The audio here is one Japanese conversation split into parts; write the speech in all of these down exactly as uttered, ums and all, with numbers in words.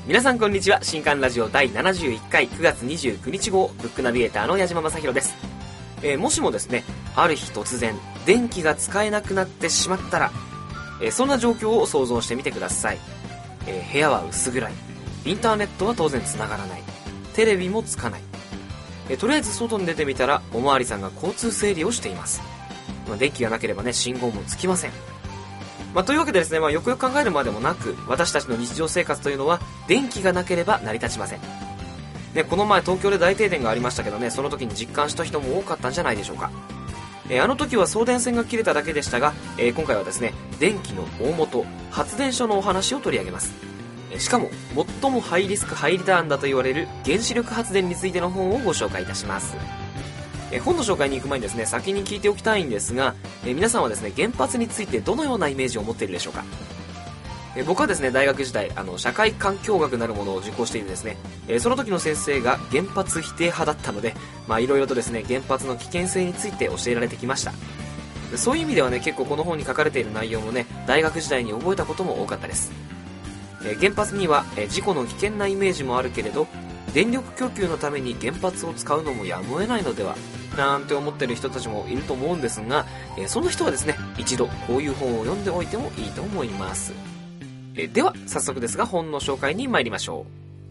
皆さんこんにちは。新刊ラジオだいななじゅういっかいくがつにじゅうくにち号ブックナビゲーターの矢島正宏です。えー、もしもですね、ある日突然電気が使えなくなってしまったら、えー、そんな状況を想像してみてください。えー、部屋は薄暗い、インターネットは当然繋がらない、テレビもつかない。えー、とりあえず外に出てみたらおまわりさんが交通整理をしています。まあ、電気がなければね、信号もつきません。まあ、というわけでですね、まあ、よくよく考えるまでもなく、私たちの日常生活というのは電気がなければ成り立ちません。ね、この前東京で大停電がありましたけどね、その時に実感した人も多かったんじゃないでしょうか。えー、あの時は送電線が切れただけでしたが、えー、今回はですね、電気の大元、発電所のお話を取り上げます。えー、しかも、最もハイリスクハイリターンだと言われる原子力発電についての本をご紹介いたします。え本の紹介に行く前にですね、先に聞いておきたいんですが、え皆さんはですね、原発についてどのようなイメージを持っているでしょうか。え僕はですね、大学時代あの社会環境学なるものを受講していてですね、えその時の先生が原発否定派だったので、まあいろいろとですね、原発の危険性について教えられてきました。そういう意味ではね、結構この本に書かれている内容もね、大学時代に覚えたことも多かったです。え原発にはえ事故の危険なイメージもあるけれど、電力供給のために原発を使うのもやむを得ないのではなんて思ってる人たちもいると思うんですが、えー、そんな人はですね、一度こういう本を読んでおいてもいいと思います。えー、では早速ですが本の紹介に参りましょ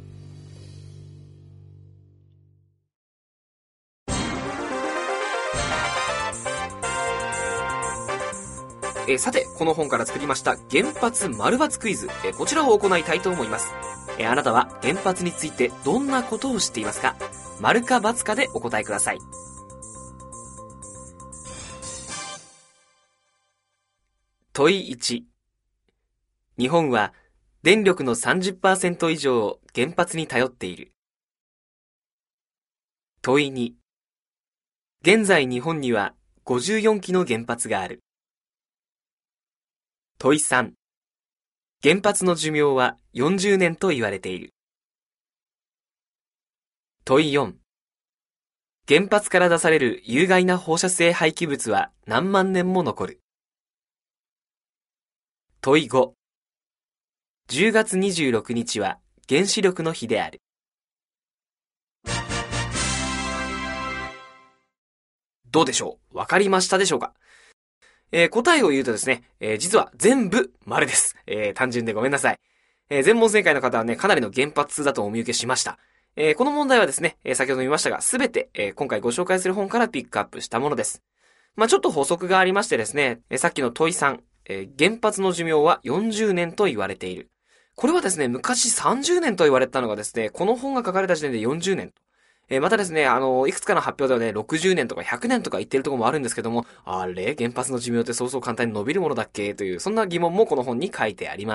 う。えー、さてこの本から作りました原発丸×クイズ、えー、こちらを行いたいと思います。えー、あなたは原発についてどんなことを知っていますか？丸か×かでお答えください。問いいち。日本は電力の さんじゅっパーセント 以上を原発に頼っている。問いに。現在日本にはごじゅうよんきの原発がある。問いさん。原発の寿命はよんじゅうねんと言われている。問いよん。原発から出される有害な放射性廃棄物は何万年も残る。問いご。じゅうがつにじゅうろくにちは原子力の日である。どうでしょう？わかりましたでしょうか？えー、答えを言うとですね、えー、実は全部丸です。えー、単純でごめんなさい。えー、全問正解の方はね、かなりの原発通だとお見受けしました。えー、この問題はですね、えー、先ほど見ましたが、すべて、えー、今回ご紹介する本からピックアップしたものです。まあ、ちょっと補足がありましてですね、えー、さっきの問いさん、えー、原発の寿命はよんじゅうねんと言われている。これはですね、昔さんじゅうねんと言われたのがですね、この本が書かれた時点でよんじゅうねんと。えー、またですね、あの、いくつかの発表ではね、ろくじゅうねんとかひゃくねんとか言ってるところもあるんですけども、あれ、原発の寿命ってそうそう簡単に伸びるものだっけという、そんな疑問もこの本に書いてあります。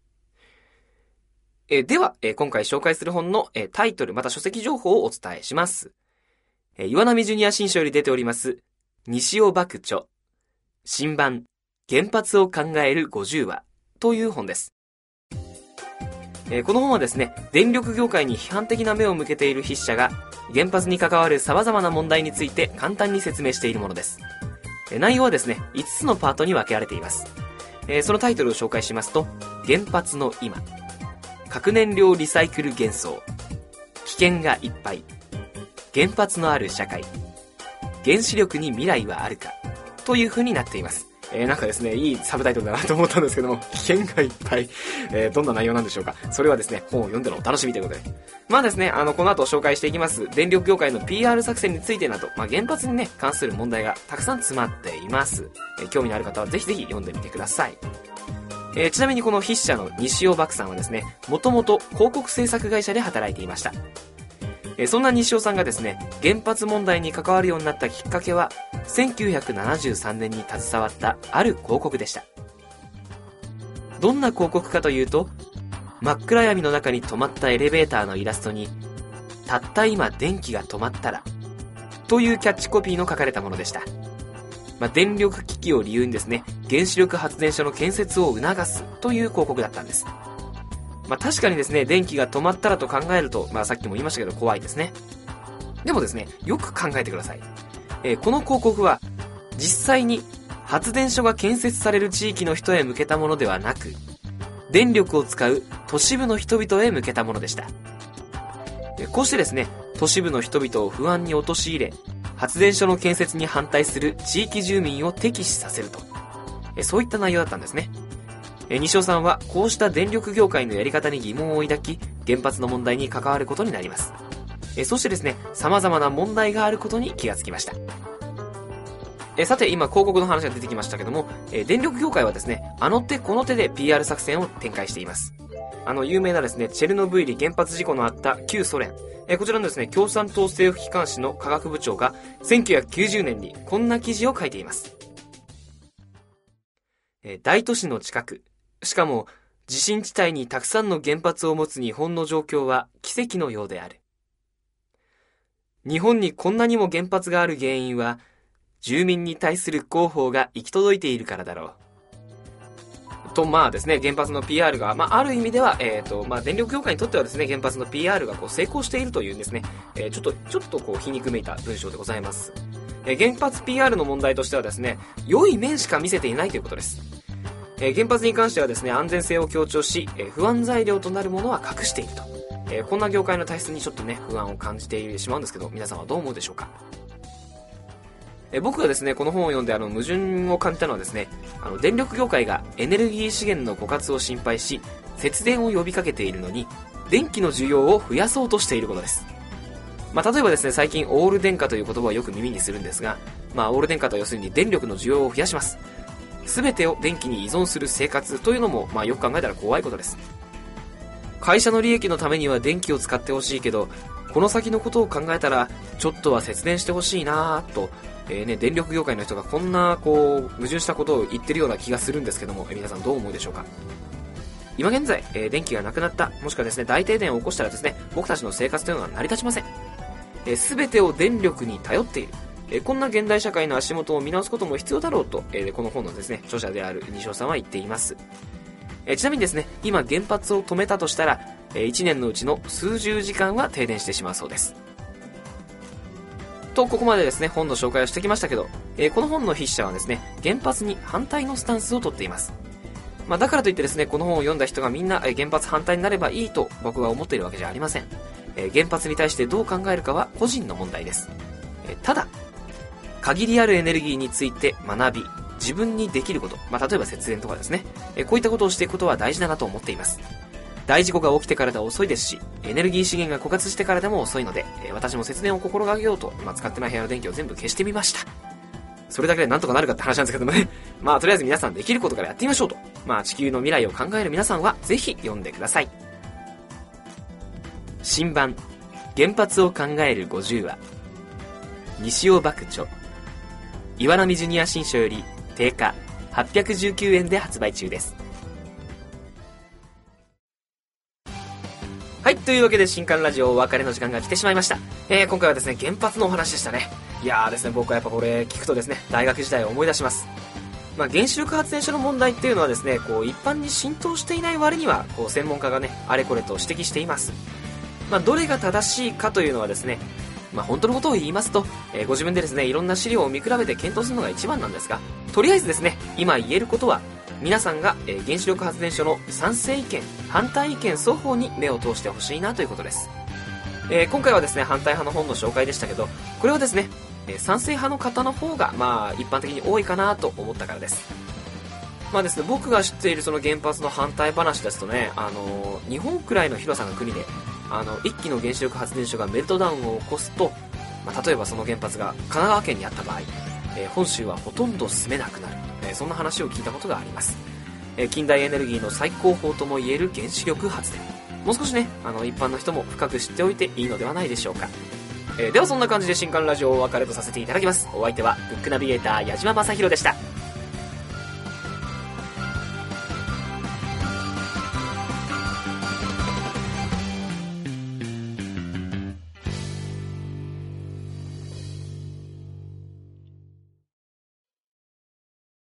えー、では、えー、今回紹介する本の、えー、タイトル、また書籍情報をお伝えします。えー、岩波ジュニア新書より出ております、西尾幕著、新版、原発を考えるごじゅうわという本です。えー、この本はですね、電力業界に批判的な目を向けている筆者が、原発に関わる様々な問題について簡単に説明しているものです。えー、内容はですね、いつつのパートに分けられています。えー、そのタイトルを紹介しますと、原発の今、核燃料リサイクル幻想、危険がいっぱい、原発のある社会、原子力に未来はあるか、という風になっています。えー、なんかですね、いいサブタイトルだなと思ったんですけども、危険がいっぱい、えー、どんな内容なんでしょうか。それはですね、本を読んでのお楽しみということで。まあですね、あの、この後紹介していきます、電力業界の ピーアール 作戦についてなど、まあ原発にね、関する問題がたくさん詰まっています。えー、興味のある方はぜひぜひ読んでみてください。えー、ちなみにこの筆者の西尾幕さんはですね、もともと広告制作会社で働いていました。えー、そんな西尾さんがですね、原発問題に関わるようになったきっかけは、せんきゅうひゃくななじゅうさんねんに携わったある広告でした。どんな広告かというと、真っ暗闇の中に止まったエレベーターのイラストに、たった今電気が止まったら、というキャッチコピーの書かれたものでした。まあ、電力危機を理由にですね、原子力発電所の建設を促すという広告だったんです。まあ、確かにですね、電気が止まったらと考えると、まあ、さっきも言いましたけど怖いですね。でもですね、よく考えてください。えー、この広告は実際に発電所が建設される地域の人へ向けたものではなく、電力を使う都市部の人々へ向けたものでした。こうしてですね、都市部の人々を不安に陥れ、発電所の建設に反対する地域住民を敵視させると、そういった内容だったんですね。西尾さんはこうした電力業界のやり方に疑問を抱き、原発の問題に関わることになります。そしてですね、様々な問題があることに気がつきました。さて、今広告の話が出てきましたけども、電力業界はですね、あの手この手で ピーアール 作戦を展開しています。あの有名なですね、チェルノブイリ原発事故のあった旧ソ連、こちらのですね、共産党政府機関紙の科学部長がせんきゅうひゃくきゅうじゅうねんにこんな記事を書いています。大都市の近く、しかも地震地帯にたくさんの原発を持つ日本の状況は奇跡のようである。日本にこんなにも原発がある原因は、住民に対する広報が行き届いているからだろう。と、まあですね、原発の ピーアール が、まあ、ある意味では、えっと、まあ、電力業界にとってはですね、原発の ピーアール がこう成功しているというんですね、えー、ちょっと、ちょっとこう、皮肉めいた文章でございます。えー、原発 ピーアール の問題としてはですね、良い面しか見せていないということです。えー、原発に関してはですね、安全性を強調し、えー、不安材料となるものは隠していると。えー、こんな業界の体質にちょっとね、不安を感じてしまうんですけど、皆さんはどう思うでしょうか。え僕がですね、この本を読んであの矛盾を感じたのはですね、あの電力業界がエネルギー資源の枯渇を心配し、節電を呼びかけているのに、電気の需要を増やそうとしていることです。まあ、例えばですね、最近オール電化という言葉をよく耳にするんですが、まあ、オール電化とは要するに電力の需要を増やします。すべてを電気に依存する生活というのも、まあ、よく考えたら怖いことです。会社の利益のためには電気を使ってほしいけど、この先のことを考えたら、ちょっとは節電してほしいなぁと、えーね、電力業界の人がこんなこう矛盾したことを言ってるような気がするんですけども、えー、皆さんどう思うでしょうか。今現在、えー、電気がなくなった、もしくはですね、大停電を起こしたらですね、僕たちの生活というのは成り立ちません。えー、全てを電力に頼っている、えー、こんな現代社会の足元を見直すことも必要だろうと、えー、この本のですね、著者である西尾さんは言っています。えー、ちなみにですね、今原発を止めたとしたら、えー、いちねんのうちの数十時間は停電してしまうそうです。と、ここまでですね、本の紹介をしてきましたけど、えー、この本の筆者はですね、原発に反対のスタンスをとっています。まあ、だからといってですね、この本を読んだ人がみんな、えー、原発反対になればいいと僕は思っているわけじゃありません。えー、原発に対してどう考えるかは個人の問題です。えー、ただ、限りあるエネルギーについて学び、自分にできること、まあ、例えば節電とかですね、えー、こういったことをしていくことは大事だなと思っています。大事故が起きてからでは遅いですし、エネルギー資源が枯渇してからでも遅いので、えー、私も節電を心がけようと、今使ってない部屋の電気を全部消してみました。それだけでなんとかなるかって話なんですけどもね。まあとりあえず皆さんできることからやってみましょうと。まあ地球の未来を考える皆さんはぜひ読んでください。新版、原発を考えるごじゅうわ。西尾幕著。岩波ジュニア新書より定価はっぴゃくじゅうきゅうえんで発売中です。はい、というわけで新刊ラジオお別れの時間が来てしまいました。えー、今回はですね、原発のお話でしたね。いやーですね、僕はやっぱこれ聞くとですね、大学時代を思い出します。まあ、原子力発電所の問題っていうのはですね、こう一般に浸透していない割には、こう専門家がね、あれこれと指摘しています。まあ、どれが正しいかというのはですね、まあ、本当のことを言いますと、えー、ご自分でですね、いろんな資料を見比べて検討するのが一番なんですが、とりあえずですね、今言えることは、皆さんが、えー、原子力発電所の賛成意見、反対意見双方に目を通してほしいなということです。えー、今回はですね、反対派の本の紹介でしたけど、これはですね、えー、賛成派の方の方が、まあ、一般的に多いかなと思ったからです。まあですね、僕が知っているその原発の反対話ですとね、あのー、日本くらいの広さの国で、あの、一基の原子力発電所がメルトダウンを起こすと、まあ、例えばその原発が神奈川県にあった場合、えー、本州はほとんど住めなくなる。えー、そんな話を聞いたことがあります。えー、近代エネルギーの最高峰ともいえる原子力発電。もう少しね、あの、一般の人も深く知っておいていいのではないでしょうか。えー、ではそんな感じで新刊ラジオをお別れとさせていただきます。お相手は、ブックナビゲーター矢島正宏でした。